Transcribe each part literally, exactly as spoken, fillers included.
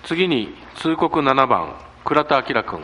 次に通告ななばん、倉田明君。はい。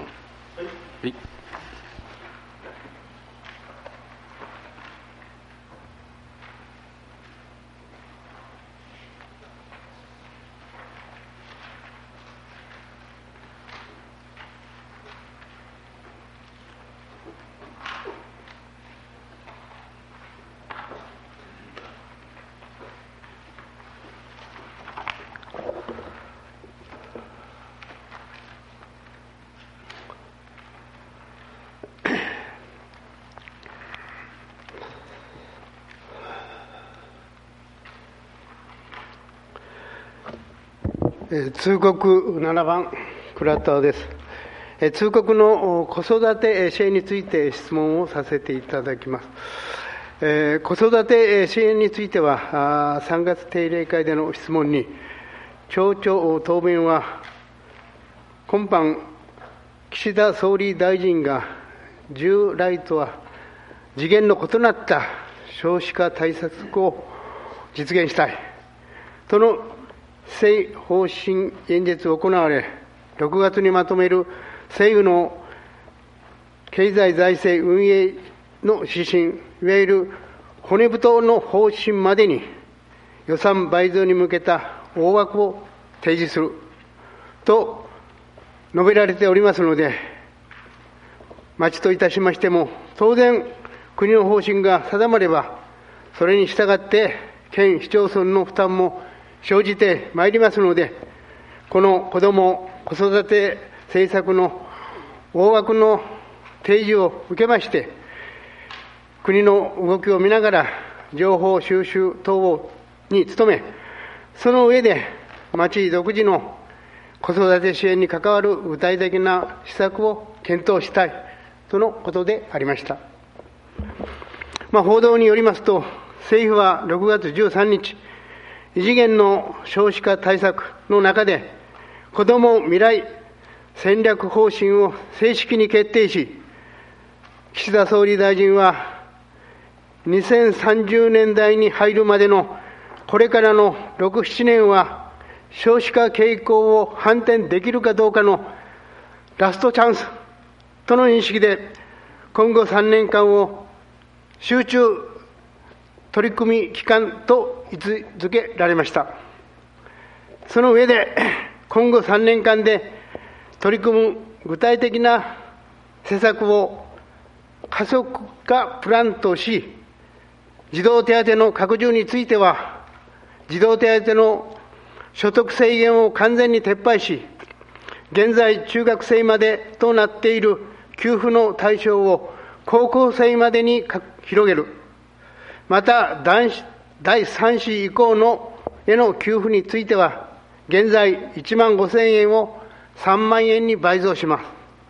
通告ななばん、倉田です。通告の子育て支援について質問をさせていただきます。えー、子育て支援については、さんがつ定例会での質問に、町長答弁は、今般、岸田総理大臣が従来とは次元の異なった少子化対策を実現したいとの施政方針演説を行われ、ろくがつにまとめる政府の経済財政運営の指針、いわゆる骨太の方針までに予算倍増に向けた大枠を提示すると述べられておりますので、町といたしましても、当然、国の方針が定まれば、それに従って県市町村の負担も生じてまいりますので、この子ども・子育て政策の大枠の提示を受けまして、国の動きを見ながら情報収集等に努め、その上で町独自の子育て支援に関わる具体的な施策を検討したいとのことでありました。まあ、報道によりますと、政府はろくがつじゅうさんにち、異次元の少子化対策の中で、子ども未来戦略方針を正式に決定し、岸田総理大臣は、にせんさんじゅうねんだいに入るまでのこれからのろく、ななねんは、少子化傾向を反転できるかどうかのラストチャンスとの認識で、今後さんねんかんを集中取り組み期間と位置づけられました。その上で、今後さんねんかんで取り組む具体的な施策を加速化プランとし、児童手当の拡充については、児童手当の所得制限を完全に撤廃し、現在中学生までとなっている給付の対象を高校生までに広げる。また、だいさん子以降のへの給付については、現在いちまんごせんえんをさんまんえんに倍増します。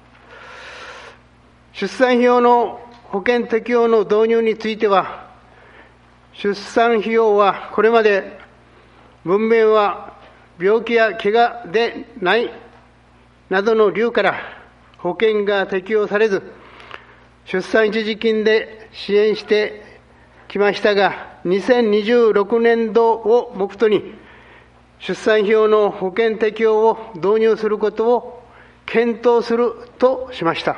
出産費用の保険適用の導入については、出産費用はこれまで文面は病気や怪我でないなどの理由から保険が適用されず、出産一時金で支援してきましたが、にせんにじゅうろくねんどを目途に出産費用の保険適用を導入することを検討するとしました。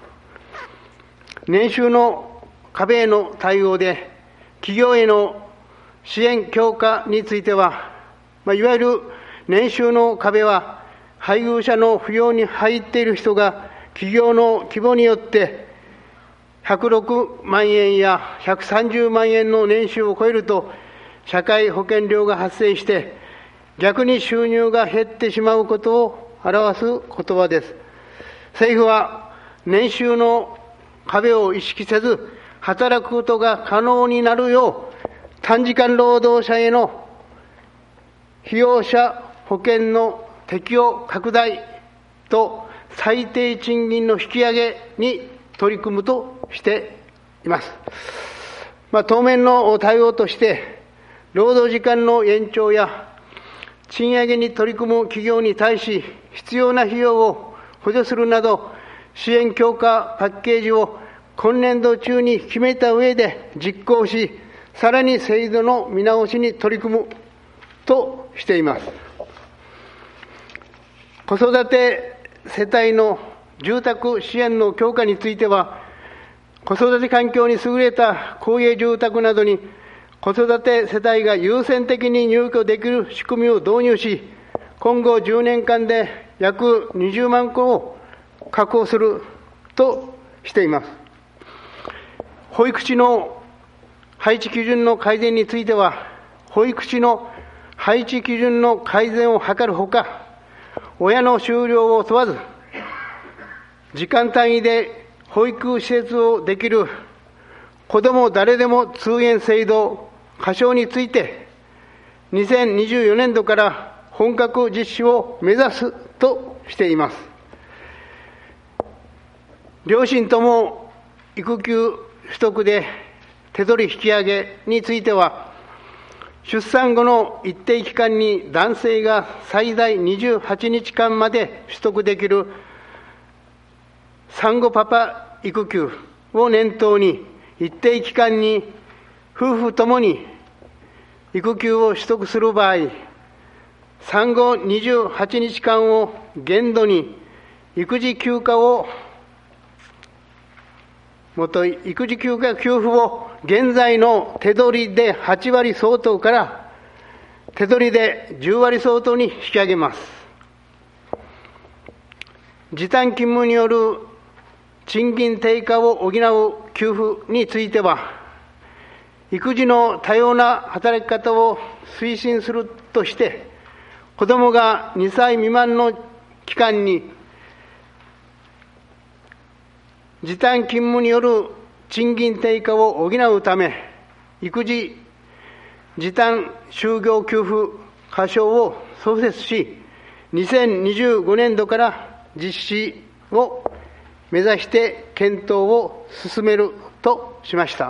年収の壁への対応で、企業への支援強化については、まあ、いわゆる年収の壁は、配偶者の扶養に入っている人が企業の規模によってひゃくろくまんえんやひゃくさんじゅうまんえんの年収を超えると、社会保険料が発生して、逆に収入が減ってしまうことを表す言葉です。政府は年収の壁を意識せず、働くことが可能になるよう、短時間労働者への被用者保険の適用拡大と最低賃金の引き上げに取り組むとしています。まあ、当面の対応として、労働時間の延長や賃上げに取り組む企業に対し、必要な費用を補助するなど、支援強化パッケージを今年度中に決めた上で実行し、さらに制度の見直しに取り組むとしています。 子育て世帯の住宅支援の強化については、子育て環境に優れた公営住宅などに子育て世帯が優先的に入居できる仕組みを導入し、今後じゅうねんかんで約にじゅうまんこを確保するとしています。保育士の配置基準の改善については、保育士の配置基準の改善を図るほか、親の就労を問わず、時間単位で保育施設をできる子ども誰でも通園制度仮称について、にせんにじゅうよねんどから本格実施を目指すとしています。両親とも育休取得で手取り引き上げについては、出産後の一定期間に男性が最大にじゅうはちにちかんまで取得できる産後パパ育休を念頭に、一定期間に夫婦ともに育休を取得する場合、産後にじゅうはちにちかんを限度に育児休暇をもとい、育児休暇給付を現在の手取りではちわり相当から手取りでじゅうわり相当に引き上げます。時短勤務による賃金低下を補う給付については、育児の多様な働き方を推進するとして、子どもがにさい未満の期間に時短勤務による賃金低下を補うため、育児時短就業給付仮称を創設し、にせんにじゅうごねんどから実施を目指して検討を進めるとしました。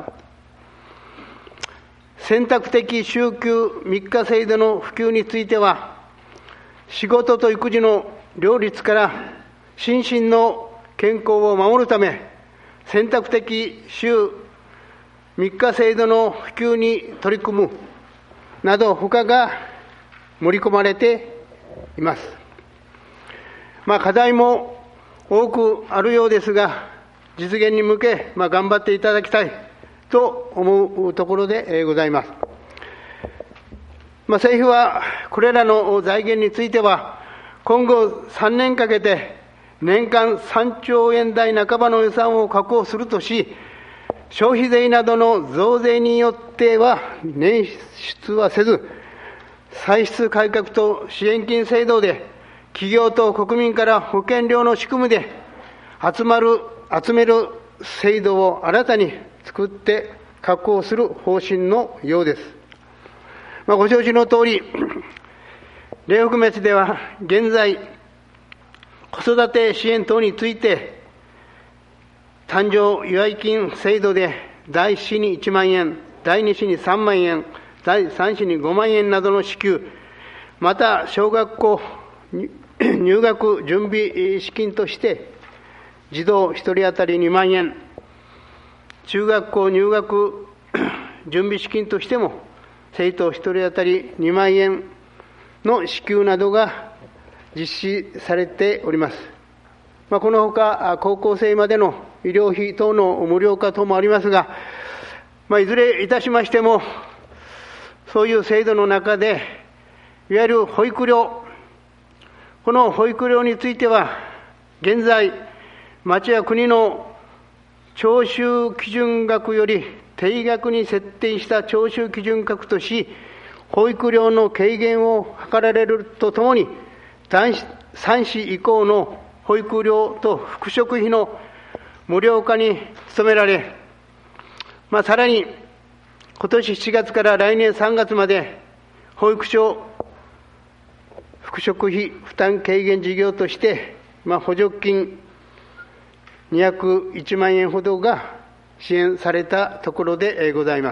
選択的週休みっか制度の普及については、仕事と育児の両立から心身の健康を守るため、選択的週みっか制度の普及に取り組むなど他が盛り込まれています。まあ、課題も多くあるようですが、実現に向け、まあ、頑張っていただきたいと思うところでございます。まあ、政府はこれらの財源については、今後さんねんかけて年間さんちょうえんだいなかばの予算を確保するとし、消費税などの増税によっては捻出はせず、歳出改革と支援金制度で企業と国民から保険料の仕組みで集まる集める制度を新たに作って確保する方針のようです。まあ、ご承知の通り、令和滅では現在、子育て支援等について、誕生祝い金制度でだいいっ子にいちまんえん、だいに子にさんまんえん、だいさん子にごまんえんなどの支給、また小学校入学準備資金として、児童ひとり当たりにまんえん、中学校入学準備資金としても、生徒ひとり当たりにまんえんの支給などが実施されております。まあ、このほか、高校生までの医療費等の無料化等もありますが、まあ、いずれいたしましても、そういう制度の中で、いわゆる保育料、この保育料については、現在、町や国の徴収基準額より定額に設定した徴収基準額とし、保育料の軽減を図られるとともに、さん子以降の保育料と復職費の無料化に努められ、まあ、さらに今年しちがつから来年さんがつまで保育所復職費負担軽減事業として、まあ、補助金にひゃくいちまんえんほどが支援されたところでございます。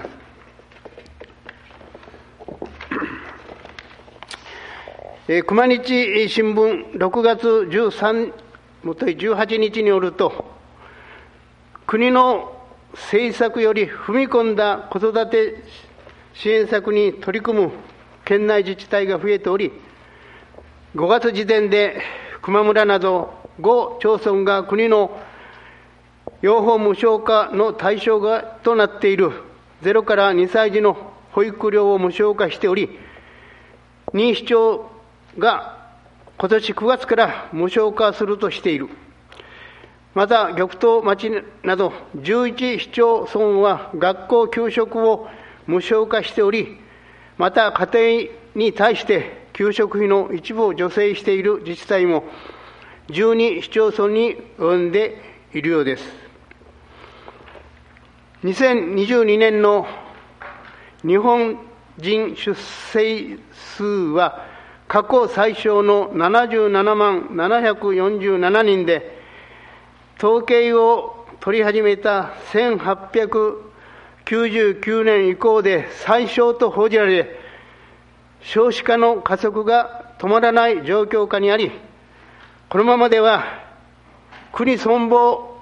熊日新聞ろくがつじゅうさん、もといじゅうはちにちによると、国の政策より踏み込んだ子育て支援策に取り組む県内自治体が増えており、ごがつ時点で球磨村などご町村が国の養護無償化の対象がとなっているゼロからにさい児の保育料を無償化しており、に市町が今年くがつから無償化するとしている。また、玉東町などじゅういち市町村は学校給食を無償化しており、また家庭に対して給食費の一部を助成している自治体もじゅうに市町村に及んでいるようです。にせんにじゅうにねんの日本人出生数は過去最少のななじゅうななまんななひゃくよんじゅうななにんで、統計を取り始めたせんはっぴゃくきゅうじゅうきゅうねん以降で最小と報じられ、少子化の加速が止まらない状況下にあり、このままでは国存亡、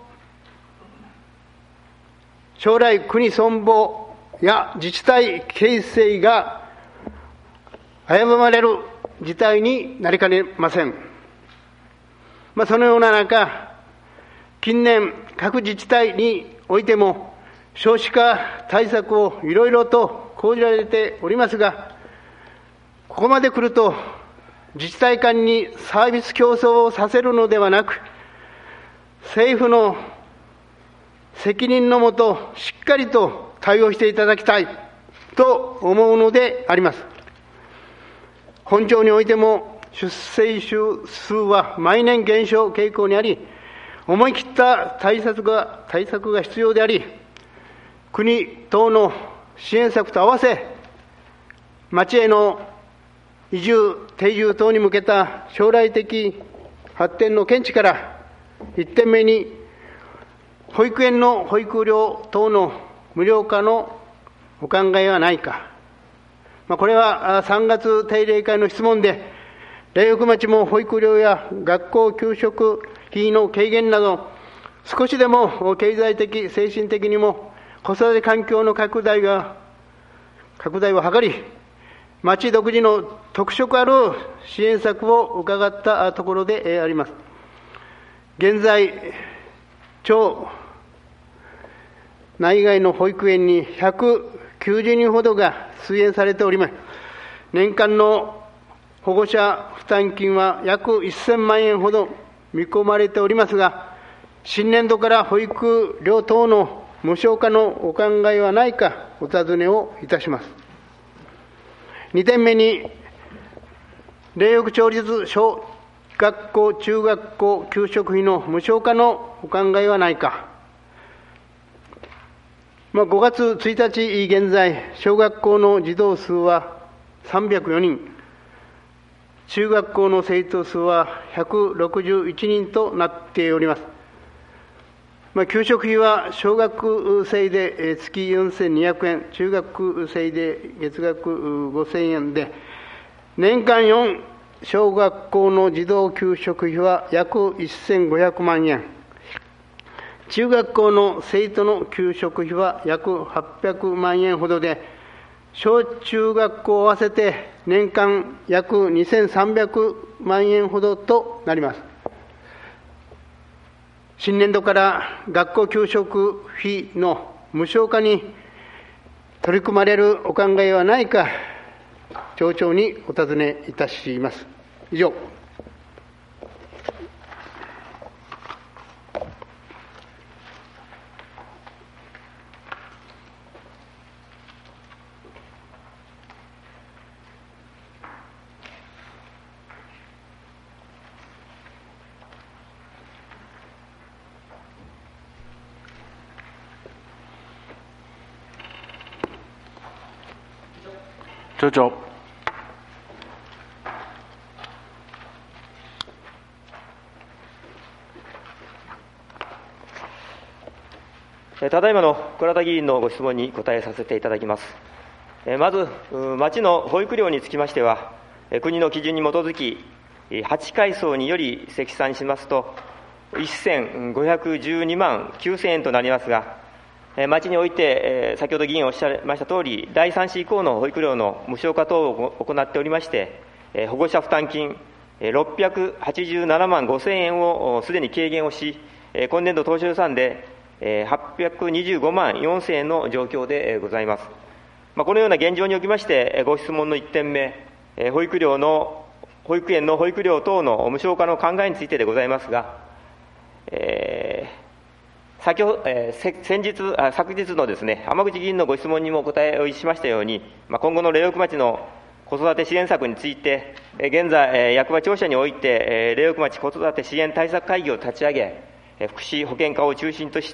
将来国存亡や自治体形成が危ぶまれる事態になりかねません。まあ、そのような中、近年各自治体においても少子化対策をいろいろと講じられておりますが、ここまで来ると自治体間にサービス競争をさせるのではなく、政府の責任のもとしっかりと対応していただきたいと思うのであります。本庁においても出生数は毎年減少傾向にあり、思い切った対策が対策が必要であり、国等の支援策と合わせ、町への移住、定住等に向けた将来的発展の見地から、一点目に保育園の保育料等の無料化のお考えはないか。まあ、これはさんがつ定例会の質問で、苓北町も保育料や学校給食費の軽減など、少しでも経済的、精神的にも子育て環境の拡大が拡大を図り、町独自の特色ある支援策を伺ったところであります。現在、町内外の保育園にひゃくきゅうじゅうにんほどが推園されております。年間の保護者負担金は約せんまんえんほど見込まれておりますが、新年度から保育料等の無償化のお考えはないかお尋ねをいたします。にてんめに、苓北町立小学校、中学校給食費の無償化のお考えはないか。まあ、ごがつついたち現在、小学校の児童数はさんびゃくよにん、中学校の生徒数はひゃくろくじゅういちにんとなっております。まあ、給食費は小学生で月よんせんにひゃくえん、中学生で月額ごせんえんで、年間よん小学校の児童給食費は約せんごひゃくまんえん、中学校の生徒の給食費は約はっぴゃくまんえんほどで、小中学校を合わせて年間約にせんさんびゃくまんえんほどとなります。新年度から学校給食費の無償化に取り組まれるお考えはないか、町長にお尋ねいたします。以上。 町長。 ただいまの倉田議員のご質問に答えさせていただきます。まず、町の保育料につきましては、国の基準に基づき、はちかいそうにより積算しますと、せんごひゃくじゅうにまんきゅうせんえんとなりますが、町において、先ほど議員おっしゃいましたとおり、だいさん子以降の保育料の無償化等を行っておりまして、保護者負担金、 ろっぴゃくはちじゅうななまんごせんえんをすでに軽減をし、今年度当初予算ではっぴゃくにじゅうごまんよんせんえんの状況でございます。このような現状におきまして、ご質問のいってんめ、保育料の、保育園の保育料等の無償化の考えについてでございますが、えー、先ほど、えー、先日あ、昨日のですね、浜口議員のご質問にもお答えをしましたように、今後の苓北町の子育て支援策について、現在、役場庁舎において、苓北町子育て支援対策会議を立ち上げ、福祉保健課を中心として、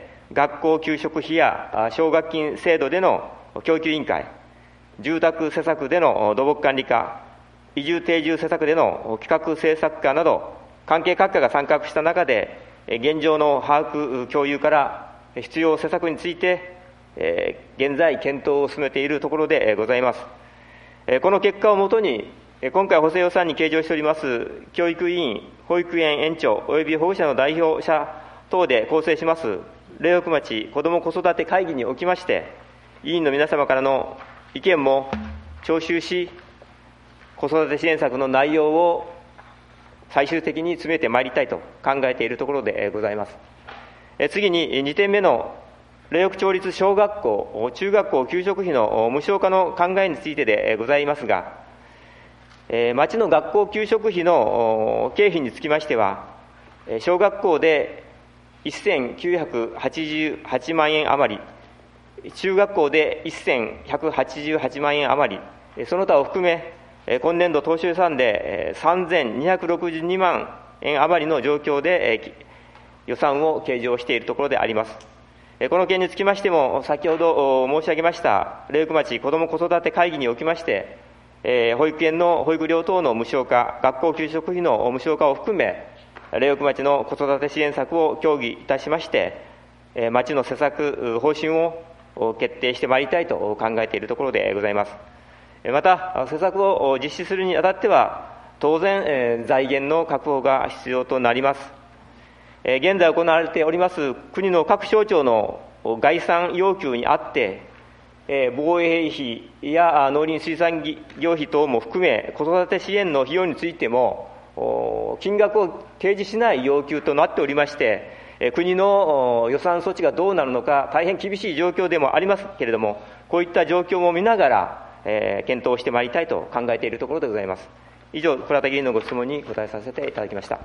学校給食費や奨学金制度での供給委員会、住宅施策での土木管理課、移住定住施策での企画政策課など、関係各課が参画した中で、現状の把握、共有から必要施策について、現在検討を進めているところでございます。この結果をもとに、今回補正予算に計上しております教育委員、保育園園長および保護者の代表者等で構成します苓北町子ども子育て会議におきまして、委員の皆様からの意見も徴収し、子育て支援策の内容を最終的に詰めてまいりたいと考えているところでございます。次ににてんめの苓北町立小学校、中学校給食費の無償化の考えについてでございますが、町の学校給食費の経費につきましては、小学校でせんきゅうひゃくはちじゅうはちまんえん余り、中学校でせんひゃくはちじゅうはちまんえん余り、その他を含め、今年度当初予算でさんぜんにひゃくろくじゅうにまんえん余りの状況で予算を計上しているところであります。この件につきましても、先ほど申し上げました苓北町子ども子育て会議におきまして、保育園の保育料等の無償化、学校給食費の無償化を含め、苓北町の子育て支援策を協議いたしまして、町の施策、方針を決定してまいりたいと考えているところでございます。また、施策を実施するにあたっては、当然、財源の確保が必要となります。現在行われております国の各省庁の概算要求にあって、防衛費や農林水産業費等も含め、子育て支援の費用についても、金額を提示しない要求となっておりまして、国の予算措置がどうなるのか、大変厳しい状況でもありますけれども、こういった状況も見ながら、検討してまいりたいと考えているところでございます。以上、倉田議員のご質問に答えさせていただきました。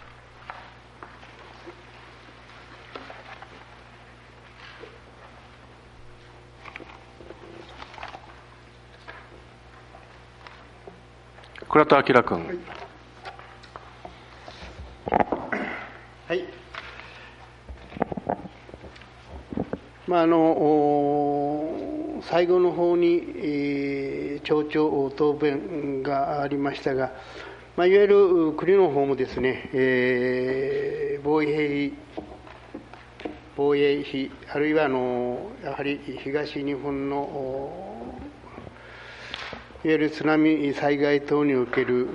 倉田明君。 はい。まああの最後の方に、えー、町長答弁がありましたが、まあ、いわゆる国の方もですね、えー、防衛費、防衛費、あるいはあのやはり東日本のいわゆる津波災害等における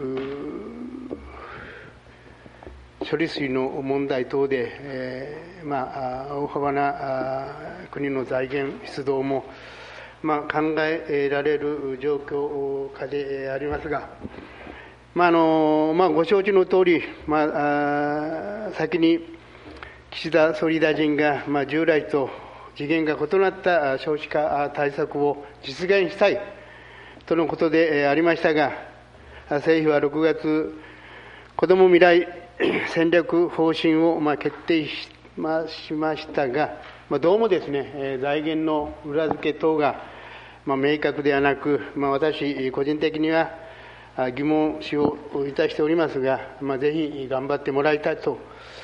処理水の問題等で、えーまあ、大幅な国の財源出動も、まあ、考えられる状況下でありますが、まああのまあ、ご承知のとおり、まあ、先に岸田総理大臣が、まあ、従来と次元が異なった少子化対策を実現したいとのことでありましたが、政府はろくがつ、子ども未来戦略方針をまあ決定しましたが、まあ、どうもですね、財源の裏付け等がまあ明確ではなく、まあ、私、個人的には疑問視をいたしておりますが、まあ、ぜひ頑張ってもらいたいと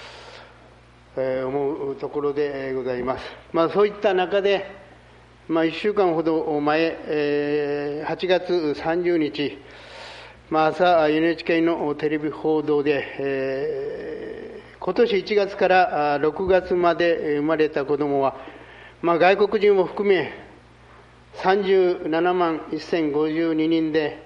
思うところでございます。まあ、そういった中で、まあ、いっしゅうかんほど前、えー、はちがつさんじゅうにち、まあ、朝 エヌエイチケー のテレビ報道で、えー、今年いちがつからろくがつまで生まれた子どもは、まあ、外国人も含めさんじゅうななまんせんごじゅうににんで、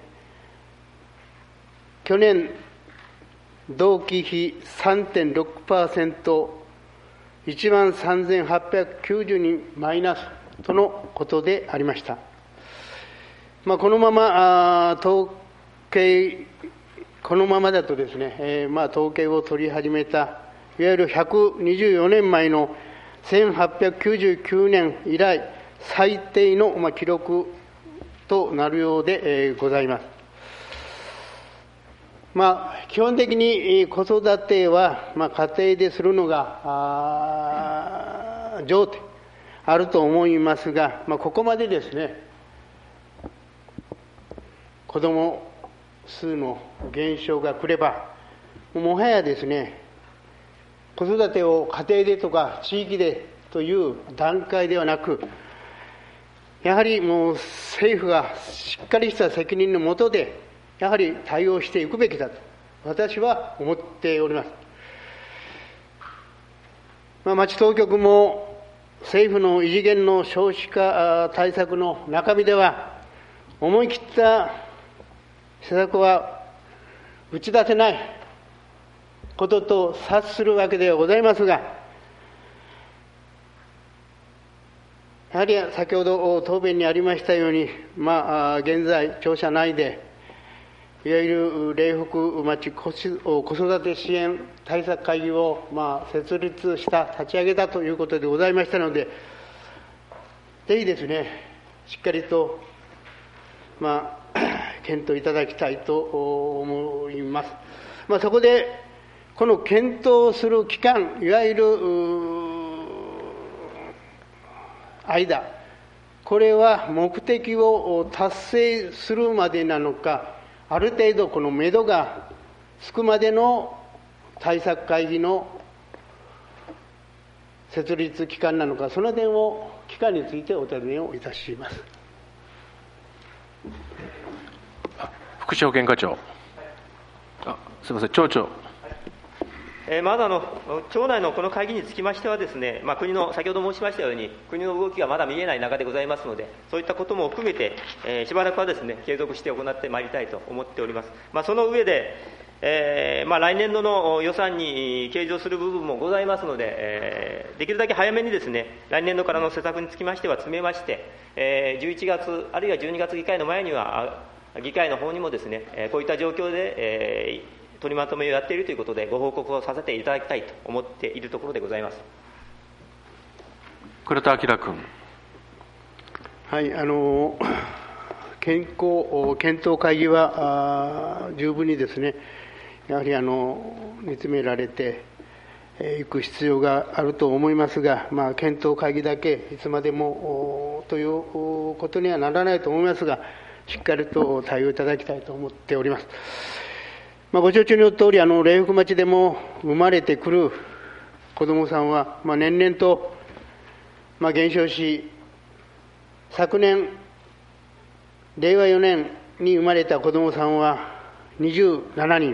去年同期比 さんてんろくパーセント、いちまんさんぜんはっぴゃくきゅうじゅうにんマイナスとのことでありました。まあ、このまま統計このままだとですね、えーまあ、統計を取り始めた、いわゆるひゃくにじゅうよねんまえのせんはっぴゃくきゅうじゅうきゅうねん以来、最低の、まあ、記録となるようで、えー、ございます。まあ、基本的に子育ては、まあ、家庭でするのが上手あると思いますが、まあ、ここまでですね、子ども数の減少が来れば、もはやですね、子育てを家庭でとか地域でという段階ではなく、やはりもう政府がしっかりした責任のもとで、やはり対応していくべきだと、私は思っております。まあ、町当局も政府の異次元の少子化対策の中身では、思い切った施策は打ち出せないことと察するわけではございますが、やはり先ほど答弁にありましたように、まあ、現在、庁舎内で、いわゆる嶺北町子育て支援対策会議を、まあ、設立した、立ち上げたということでございましたので、ぜひですね、しっかりと、まあ、検討いただきたいと思います。まあ、そこで、この検討する期間、いわゆる間、これは目的を達成するまでなのか、ある程度この目処がつくまでの対策会議の設立期間なのか、その点を、期間についてお尋ねをいたします。 福祉保健課長。あ、すみません、町長。 えー、まだあの町内のこの会議につきましてはですね、まあ、国の、先ほど申しましたように、国の動きがまだ見えない中でございますので、そういったことも含めて、えー、しばらくはですね、継続して行ってまいりたいと思っております。まあ、その上で、えーまあ、来年度の予算に計上する部分もございますので、えー、できるだけ早めにですね、来年度からの施策につきましては詰めまして、えー、じゅういちがつ、あるいはじゅうにがつ議会の前には、議会の方にもですね、えー、こういった状況で、えー取りまとめをやっているということで、ご報告をさせていただきたいと思っているところでございます。 倉田明君。 はい、あの健康検討会議は十分にですね、やはりあの見つめられていく必要があると思いますが、まあ、検討会議だけいつまでもということにはならないと思いますが、しっかりと対応いただきたいと思っております。まあ、ご承知の通り、あの嶺北町でも生まれてくる子どもさんは、まあ、年々と、まあ、減少し、昨年、れいわよねんに生まれた子どもさんはにじゅうななにん、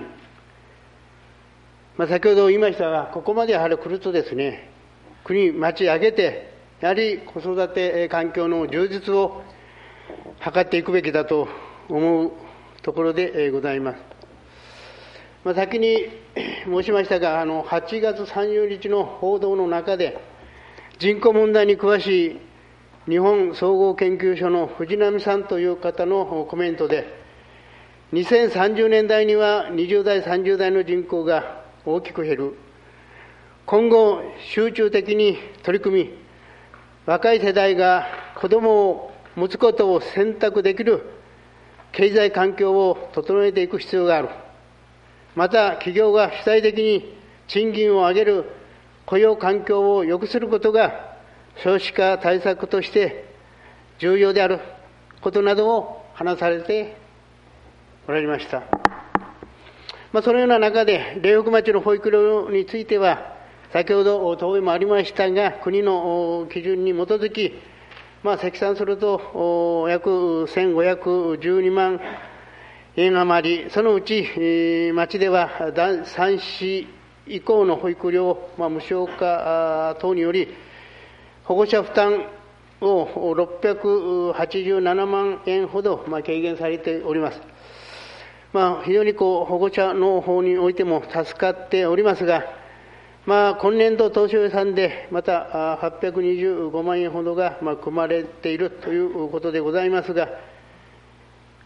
まあ、先ほど言いましたが、ここまでやはり来るとですね、国、町挙げて、やはり子育て環境の充実を図っていくべきだと思うところでございます。まあ、先に申しましたが、あのはちがつさんじゅうにちの報道の中で、人口問題に詳しい日本総合研究所の藤波さんという方のコメントで、にせんさんじゅうねんだいにはにじゅうだい、さんじゅうだいの人口が大きく減る。今後、集中的に取り組み、若い世代が子どもを持つことを選択できる経済環境を整えていく必要がある。また、企業が主体的に賃金を上げる雇用環境を良くすることが少子化対策として重要であることなどを話されておられました。まあ、そのような中で、嶺北町の保育料については、先ほど答弁もありましたが、国の基準に基づき、まあ、積算すると約せんごひゃくじゅうにまんえん余り、そのうち、えー、町ではさん子以降の保育料、まあ、無償化等により、保護者負担をろっぴゃくはちじゅうななまんえんほど、まあ、軽減されております。まあ、非常にこう保護者の方においても助かっておりますが、まあ、今年度当初予算でまたはっぴゃくにじゅうごまんえんほどが、まあ、組まれているということでございますが、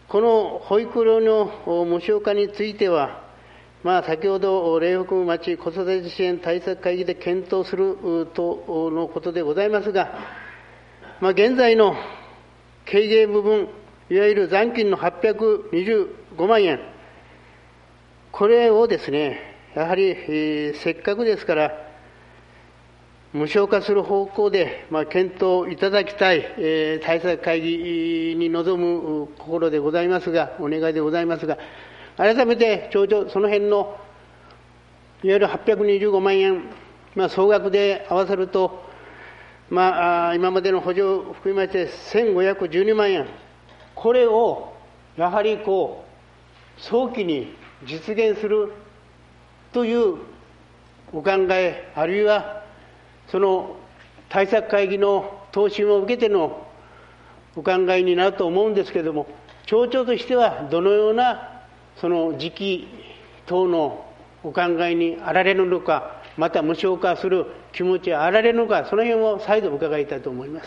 この保育料の無償化については、まあ、先ほど、苓北町子育て支援対策会議で検討するとのことでございますが、まあ、現在の軽減部分、いわゆる残金のはっぴゃくにじゅうごまんえん、これをですね、やはり、えー、せっかくですから、無償化する方向で、まあ、検討いただきたい、えー、対策会議に臨む心でございますが、お願いでございますが、改めて町長、その辺のいわゆるはっぴゃくにじゅうごまんえん、まあ、総額で合わせると、まあ、今までの補助を含めましてせんごひゃくじゅうにまんえん、これをやはりこう早期に実現するというお考え、あるいはその対策会議の答申を受けてのお考えになると思うんですけれども、町長としてはどのようなその時期等のお考えにあられるのか、また無償化する気持ちがあられるのか、その辺を再度伺いたいと思います。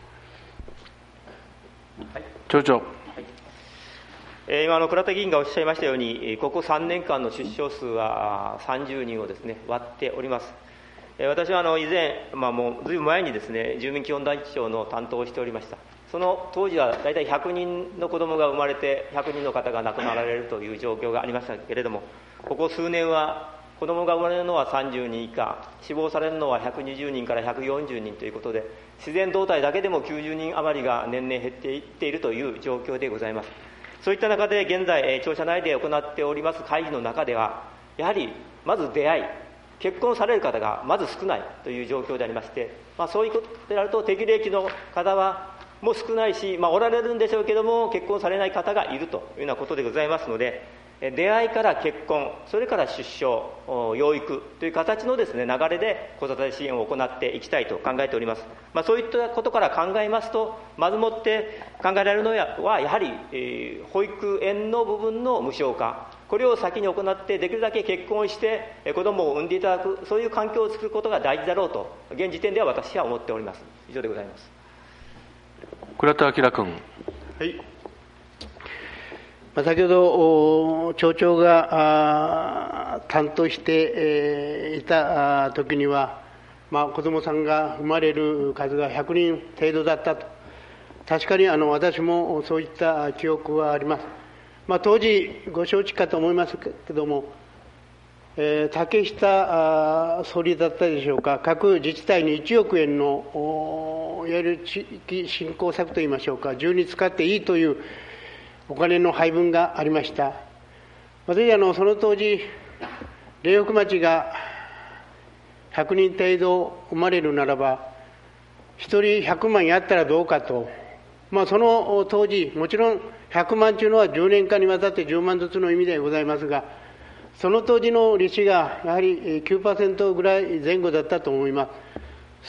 はい、町長。 今の倉田議員がおっしゃいましたように、ここさんねんかんの出生数はさんじゅうにんをですね、割っております。私はあの以前、まあ、もうずいぶん前にですね、住民基本台帳の担当をしておりました。その当時は大体ひゃくにんの子どもが生まれて、ひゃくにんの方が亡くなられるという状況がありましたけれども、ここ数年は子どもが生まれるのはさんじゅうにん以下、死亡されるのはひゃくにじゅうにんからひゃくよんじゅうにんということで、自然動態だけでもきゅうじゅうにん余りが年々減っていっているという状況でございます。そういった中で現在、庁舎内で行っております会議の中では、やはりまず出会い、結婚される方がまず少ないという状況でありまして、まあ、そういうことであると適齢期の方はもう少ないし、まあ、おられるんでしょうけども、結婚されない方がいるというようなことでございますので、出会いから結婚、それから出生、養育という形のですね、流れで子育て支援を行っていきたいと考えております。まあ、そういったことから考えますと、まずもって考えられるのはやはり、えー、保育園の部分の無償化、これを先に行って、できるだけ結婚して子どもを産んでいただく、そういう環境を作ることが大事だろうと、現時点では私は思っております。以上でございます。 倉田明君。 はい。先ほど町長が担当していた時には、まあ、子どもさんが生まれる数がひゃくにん程度だったと。確かにあの私もそういった記憶はあります。まあ、当時ご承知かと思いますけれども、えー、竹下総理だったでしょうか、各自治体にいちおくえんのいわゆる地域振興策といいましょうか、自由に使っていいというお金の配分がありました。私あのその当時、苓北町がひゃくにん程度生まれるならば、ひとりひゃくまんやったらどうかと、まあ、その当時、もちろんひゃくまんというのはじゅうねんかんにわたってじゅうまんずつの意味でございますが、その当時の利子がやはり きゅうパーセント ぐらい前後だったと思います。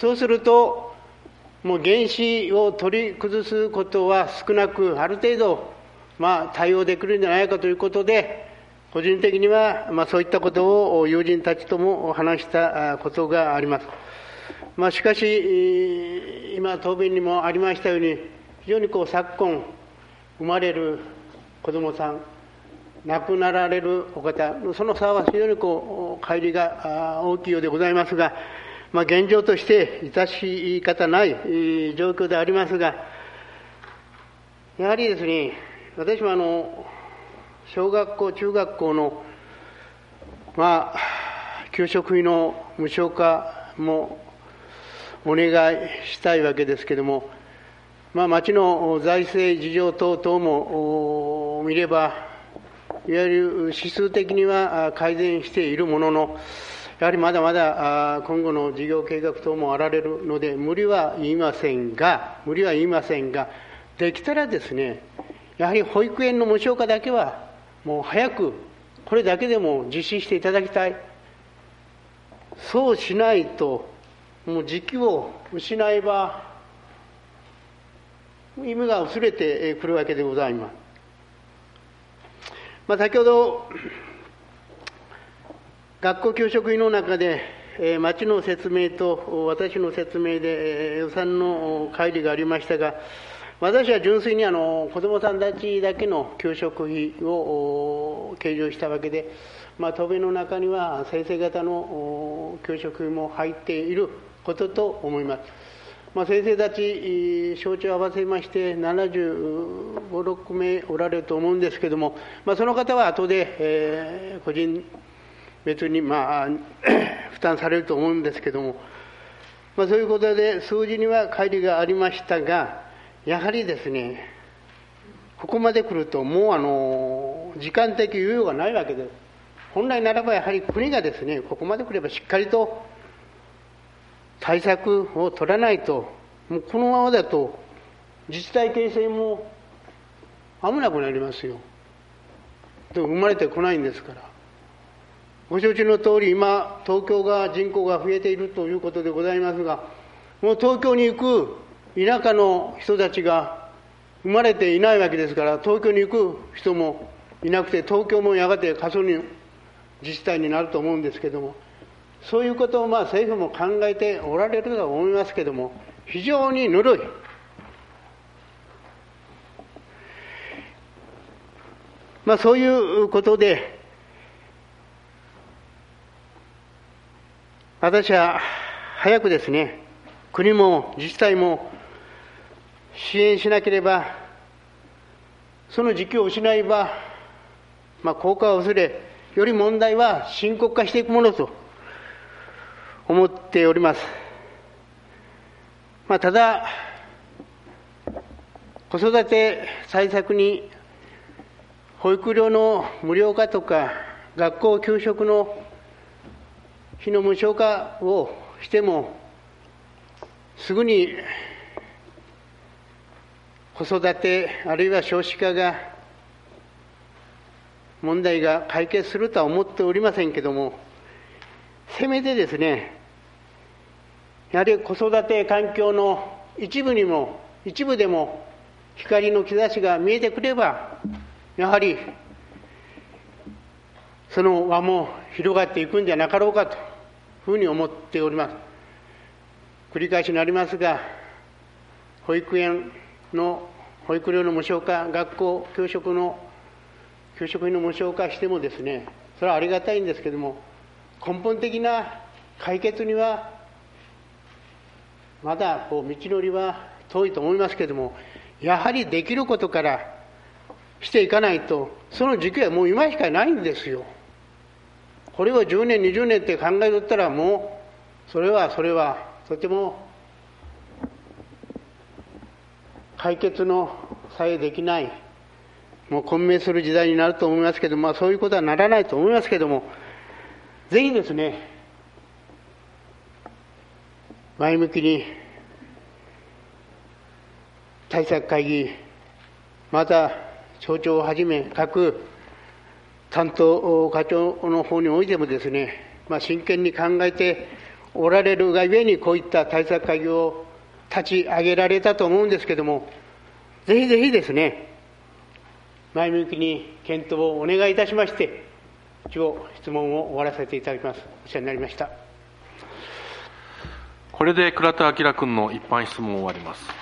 そうすると、もう原資を取り崩すことは少なく、ある程度、まあ、対応できるんじゃないかということで、個人的には、まあ、そういったことを友人たちとも話したことがあります。まあ、しかし、今、答弁にもありましたように、非常にこう昨今、生まれる子どもさん、亡くなられるお方、その差は非常にこう乖離が大きいようでございますが、まあ、現状として致し方ない状況でありますが、やはりですね、私もあの小学校、中学校の、まあ、給食費の無償化もお願いしたいわけですけれども、まあ、町の財政事情等々も見れば、いわゆる指数的には改善しているものの、やはりまだまだ今後の事業計画等もあられるので、無理は言いませんが、無理は言いませんが、できたらですね、やはり保育園の無償化だけは、もう早く、これだけでも実施していただきたい。そうしないと、もう時期を失えば、意味が薄れてくるわけでございます。まあ、先ほど、学校給食費の中で、えー、町の説明と私の説明で、えー、予算の乖離がありましたが、 私は純粋にあの子どもさんたちだけの給食費を計上したわけで、まあ、答弁の中には先生方の給食費も入っていることと思います。まあ、先生たち、省庁を合わせましてななじゅうご、ろくめいおられると思うんですけれども、まあ、その方は後で、えー、個人別に、まあ、負担されると思うんですけれども、まあ、そういうことで数字には乖離がありましたが、やはりですね、ここまで来るともうあの時間的猶予がないわけです。本来ならばやはり国がですね、ここまで来ればしっかりと対策を取らないと、もうこのままだと自治体形成も危なくなりますよ。でも生まれてこないんですから。ご承知の通り、今東京が人口が増えているということでございますが、もう東京に行く田舎の人たちが生まれていないわけですから、東京に行く人もいなくて、東京もやがて過疎に自治体になると思うんですけれども、そういうことをまあ政府も考えておられると思いますけれども、非常にぬるい。まあ、そういうことで、私は早くですね、国も自治体も支援しなければ、その時期を失えば、まあ、効果を薄れ、より問題は深刻化していくものと思っております。まあ、ただ、子育て対策に保育料の無料化とか、学校給食の費の無償化をしても、すぐに子育てあるいは少子化が問題が解決するとは思っておりませんけれども、せめてですね、やはり子育て環境の一部にも一部でも光の兆しが見えてくれば、やはりその輪も広がっていくんじゃなかろうかというふうに思っております。繰り返しになりますが、保育園の保育料の無償化、学校給食の給食費の無償化してもですね、それはありがたいんですけれども、根本的な解決にはまだこう道のりは遠いと思いますけれども、やはりできることからしていかないと、その時期はもう今しかないんですよ。これをじゅうねんにじゅうねんって考えとったら、もうそれはそれはとても解決のさえできない、もう混迷する時代になると思いますけども、まあ、そういうことはならないと思いますけれども、ぜひですね、前向きに対策会議、また省庁をはじめ各担当課長の方においてもですね、まあ、真剣に考えておられるがゆえに、こういった対策会議を立ち上げられたと思うんですけれども、ぜひぜひですね、前向きに検討をお願いいたしまして、一応質問を終わらせていただきます。お世話になりました。 これで倉田明君の一般質問を終わります。